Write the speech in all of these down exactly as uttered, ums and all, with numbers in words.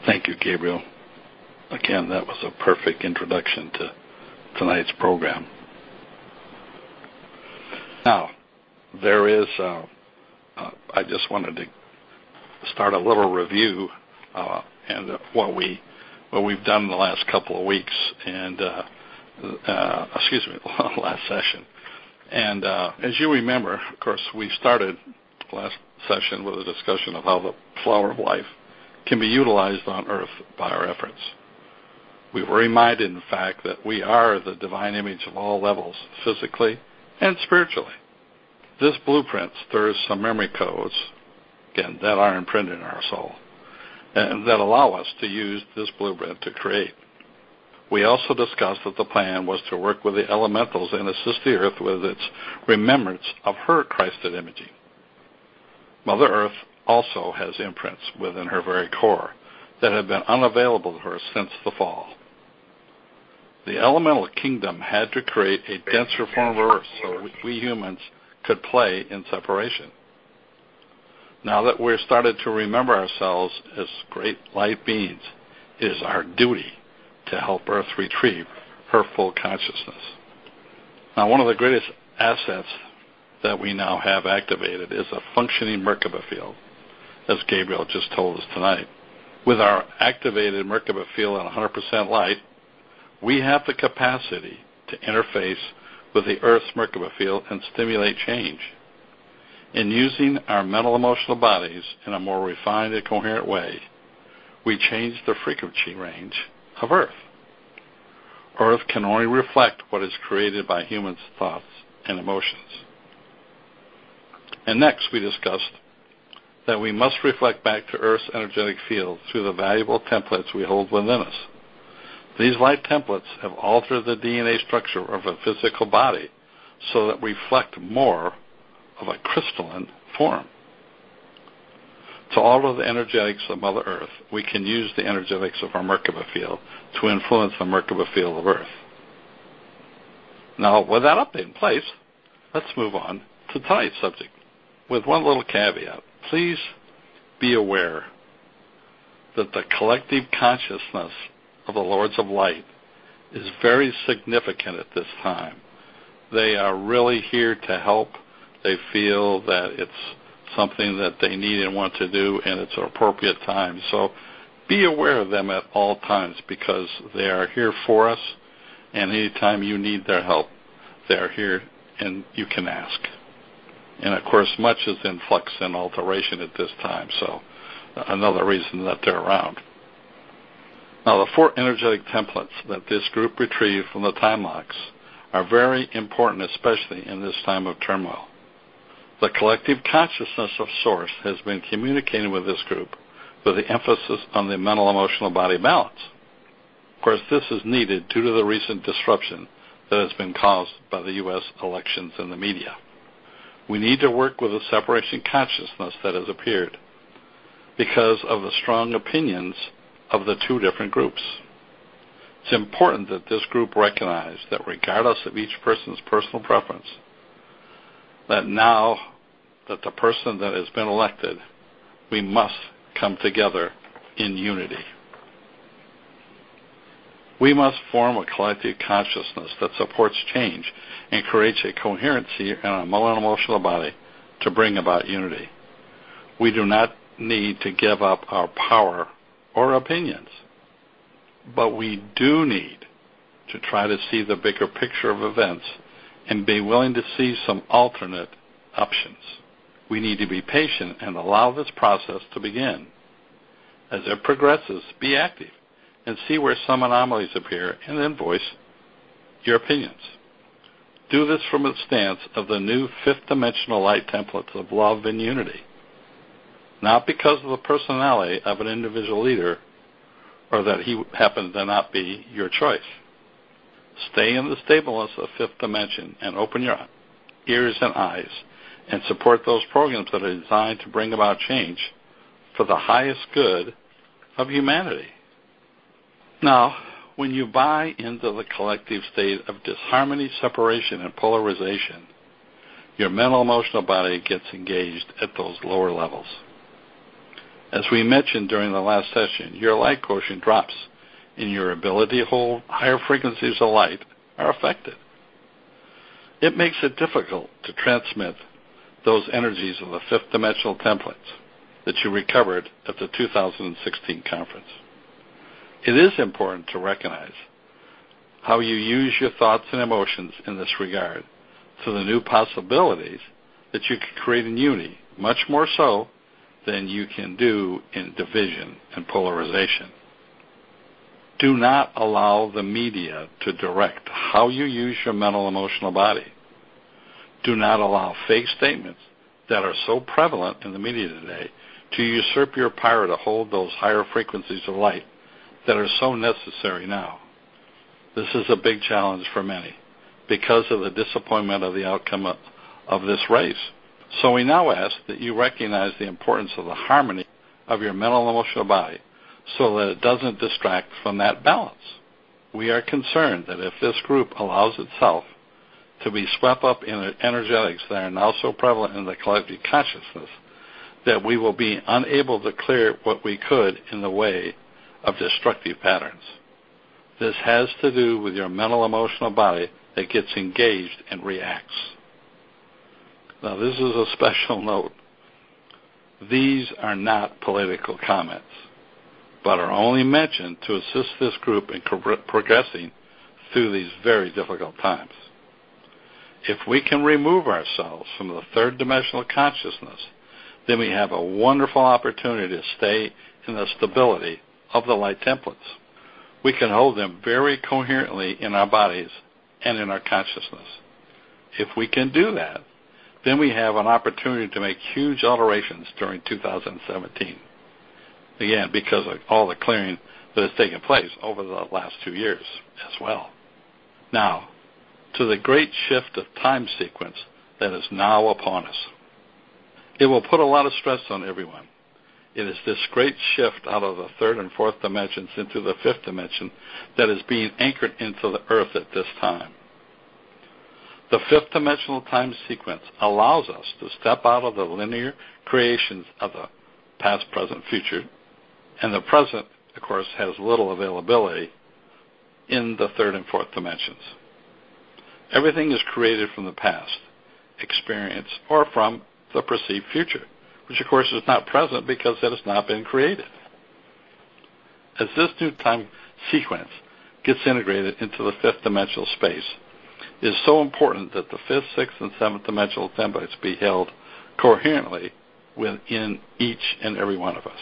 Thank you, Gabriel. Again, that was a perfect introduction to tonight's program. Now, there is, uh, uh, I just wanted to start a little review uh, and uh, what we what we've done in the last couple of weeks, and uh, uh, excuse me, last session. And uh, as you remember, of course, we started last session with a discussion of how the flower of life can be utilized on Earth by our efforts. We were reminded, in fact, that we are the divine image of all levels, physically and spiritually. This blueprint stirs some memory codes, again, that are imprinted in our soul, and that allow us to use this blueprint to create. We also discussed that the plan was to work with the elementals and assist the Earth with its remembrance of her Christed imaging. Mother Earth also has imprints within her very core that have been unavailable to her since the fall. The elemental kingdom had to create a denser form of Earth so we, we humans could play in separation. Now that we're started to remember ourselves as great light beings, it is our duty to help Earth retrieve her full consciousness. Now, one of the greatest assets that we now have activated is a functioning Merkaba field, as Gabriel just told us tonight. With our activated Merkaba field at one hundred percent light, we have the capacity to interface with the Earth's Merkaba field and stimulate change. In using our mental emotional bodies in a more refined and coherent way, we change the frequency range of Earth. Earth can only reflect what is created by humans' thoughts and emotions. And next we discussed that we must reflect back to Earth's energetic field through the valuable templates we hold within us. These light templates have altered the D N A structure of a physical body so that we reflect more of a crystalline form. To alter the energetics of Mother Earth, we can use the energetics of our Merkaba field to influence the Merkaba field of Earth. Now, with that update in place, let's move on to tonight's subject with one little caveat. Please be aware that the collective consciousness of the Lords of Light is very significant at this time. They are really here to help. They feel that it's something that they need and want to do, and it's an appropriate time. So be aware of them at all times, because they are here for us, and anytime you need their help, they are here and you can ask. And, of course, much is in flux and alteration at this time, so another reason that they're around. Now, the four energetic templates that this group retrieved from the time locks are very important, especially in this time of turmoil. The collective consciousness of Source has been communicating with this group with the emphasis on the mental-emotional body balance. Of course, this is needed due to the recent disruption that has been caused by the U S elections and the media. We need to work with the separation consciousness that has appeared because of the strong opinions of the two different groups. It's important that this group recognize that regardless of each person's personal preference, that now that the person that has been elected, we must come together in unity. We must form a collective consciousness that supports change and creates a coherency in our emotional body to bring about unity. We do not need to give up our power or opinions, but we do need to try to see the bigger picture of events and be willing to see some alternate options. We need to be patient and allow this process to begin. As it progresses, be active and see where some anomalies appear, and then voice your opinions. Do this from a stance of the new fifth dimensional light templates of love and unity, not because of the personality of an individual leader or that he happens to not be your choice. Stay in the stableness of fifth dimension and open your ears and eyes and support those programs that are designed to bring about change for the highest good of humanity. Now, when you buy into the collective state of disharmony, separation, and polarization, your mental emotional body gets engaged at those lower levels. As we mentioned during the last session, your light quotient drops, and your ability to hold higher frequencies of light are affected. It makes it difficult to transmit those energies of the fifth dimensional templates that you recovered at the two thousand sixteen conference. It is important to recognize how you use your thoughts and emotions in this regard to the new possibilities that you can create in unity, much more so than you can do in division and polarization. Do not allow the media to direct how you use your mental emotional body. Do not allow fake statements that are so prevalent in the media today to usurp your power to hold those higher frequencies of light that are so necessary now. This is a big challenge for many because of the disappointment of the outcome of, of this race. So we now ask that you recognize the importance of the harmony of your mental and emotional body so that it doesn't distract from that balance. We are concerned that if this group allows itself to be swept up in energetics that are now so prevalent in the collective consciousness, that we will be unable to clear what we could in the way of destructive patterns. This has to do with your mental emotional body that gets engaged and reacts. Now, this is a special note. These are not political comments, but are only mentioned to assist this group in progressing through these very difficult times. If we can remove ourselves from the third dimensional consciousness, then we have a wonderful opportunity to stay in the stability of the light templates. We can hold them very coherently in our bodies and in our consciousness. If we can do that, then we have an opportunity to make huge alterations during two thousand seventeen. Again, because of all the clearing that has taken place over the last two years as well. Now, to the great shift of time sequence that is now upon us. It will put a lot of stress on everyone. It is this great shift out of the third and fourth dimensions into the fifth dimension that is being anchored into the earth at this time. The fifth dimensional time sequence allows us to step out of the linear creations of the past, present, future, and the present, of course, has little availability in the third and fourth dimensions. Everything is created from the past, experience, or from the perceived future, which of course is not present because it has not been created. As this new time sequence gets integrated into the fifth dimensional space, it is so important that the fifth, sixth, and seventh dimensional templates be held coherently within each and every one of us.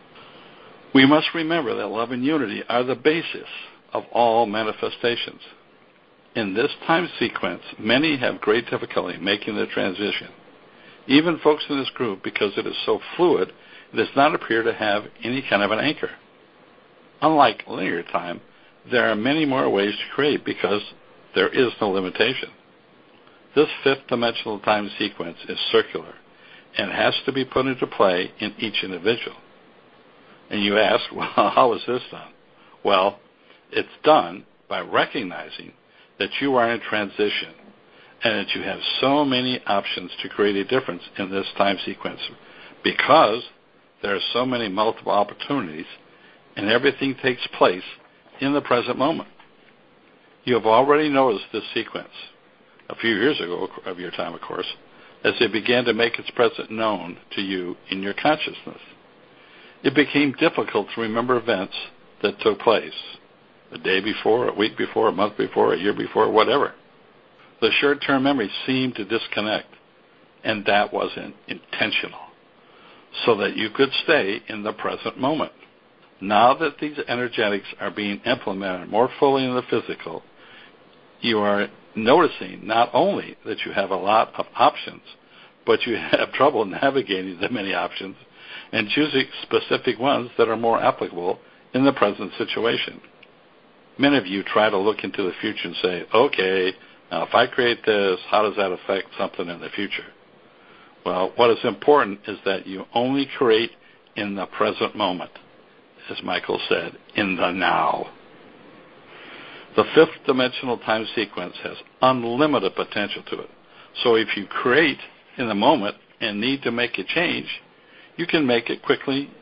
We must remember that love and unity are the basis of all manifestations. In this time sequence, many have great difficulty making the transition. Even folks in this group, because it is so fluid, it does not appear to have any kind of an anchor. Unlike linear time, there are many more ways to create because there is no limitation. This fifth dimensional time sequence is circular and has to be put into play in each individual. And you ask, well, how is this done? Well, it's done by recognizing that you are in transition and that you have so many options to create a difference in this time sequence because there are so many multiple opportunities and everything takes place in the present moment. You have already noticed this sequence a few years ago of your time, of course, as it began to make its presence known to you in your consciousness. It became difficult to remember events that took place a day before, a week before, a month before, a year before, whatever. The short-term memory seemed to disconnect, and that wasn't intentional, so that you could stay in the present moment. Now that these energetics are being implemented more fully in the physical, you are noticing not only that you have a lot of options, but you have trouble navigating the many options and choosing specific ones that are more applicable in the present situation. Many of you try to look into the future and say, okay, now if I create this, how does that affect something in the future? Well, what is important is that you only create in the present moment, as Michael said, in the now. The fifth dimensional time sequence has unlimited potential to it. So if you create in the moment and need to make a change, you can make it quickly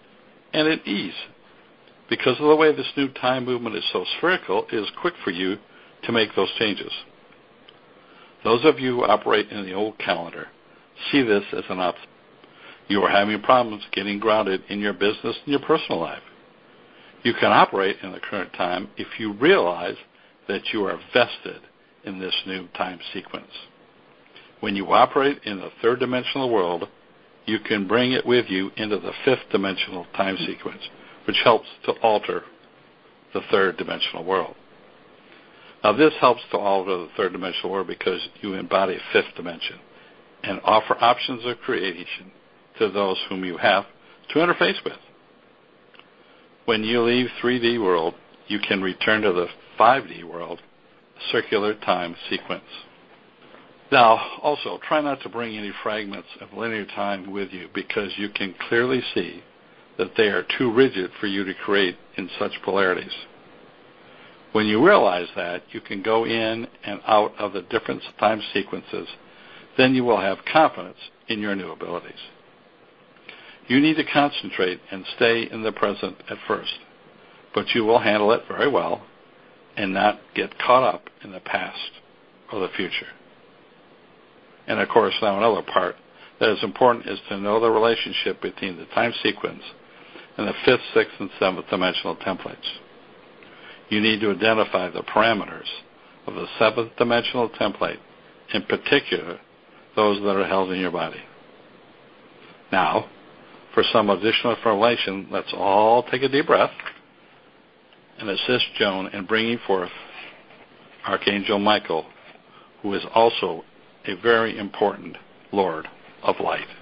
and at ease. Because of the way this new time movement is so spherical, it is quick for you to make those changes. Those of you who operate in the old calendar see this as an obstacle. You are having problems getting grounded in your business and your personal life. You can operate in the current time if you realize that you are vested in this new time sequence. When you operate in the third dimensional world, you can bring it with you into the fifth dimensional time sequence, which helps to alter the third dimensional world. Now, this helps to alter the third dimensional world because you embody a fifth dimension and offer options of creation to those whom you have to interface with. When you leave three D world, you can return to the five D world, a circular time sequence. Now, also, try not to bring any fragments of linear time with you because you can clearly see that they are too rigid for you to create in such polarities. When you realize that, you can go in and out of the different time sequences, then you will have confidence in your new abilities. You need to concentrate and stay in the present at first, but you will handle it very well and not get caught up in the past or the future. And of course, now another part that is important is to know the relationship between the time sequence and the fifth, sixth, and seventh dimensional templates. You need to identify the parameters of the seventh dimensional template, in particular, those that are held in your body. Now, for some additional information, let's all take a deep breath and assist Joan in bringing forth Archangel Michael, who is also a very important Lord of Light.